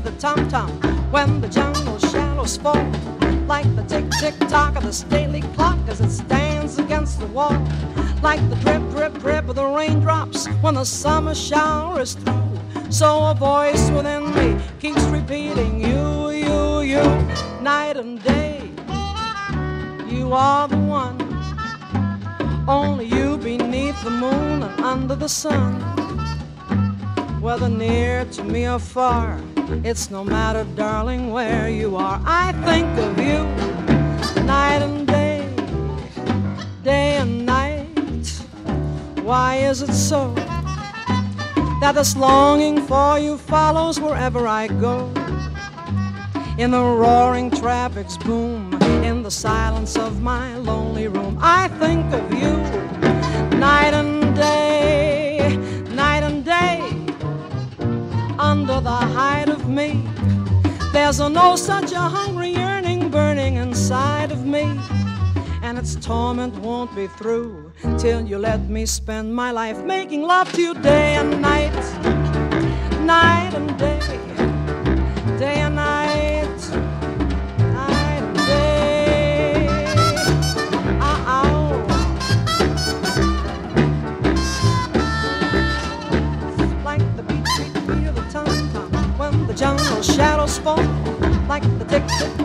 the tom-tom when the jungle shadows fall, like the tick-tick-tock of the stately clock as it stands against the wall, like the drip-drip-drip of the raindrops when the summer shower is through. So a voice within me keeps repeating, you, you, you, night and day. You are the one, only you beneath the moon and under the sun. Whether near to me or far, it's no matter, darling, where you are. I think of you night and day, day and night. Why is it so that this longing for you follows wherever I go? In the roaring traffic's boom, in the silence of my lonely room, I think of you night and day, night and day. Under the height of me, there's no such a hungry yearning burning inside of me, and its torment won't be through till you let me spend my life making love to you day and night, night and day, day and night, night and day. Like the beat, beat, beat of the tom-tom when the jungle shadows fall, like the tick-tick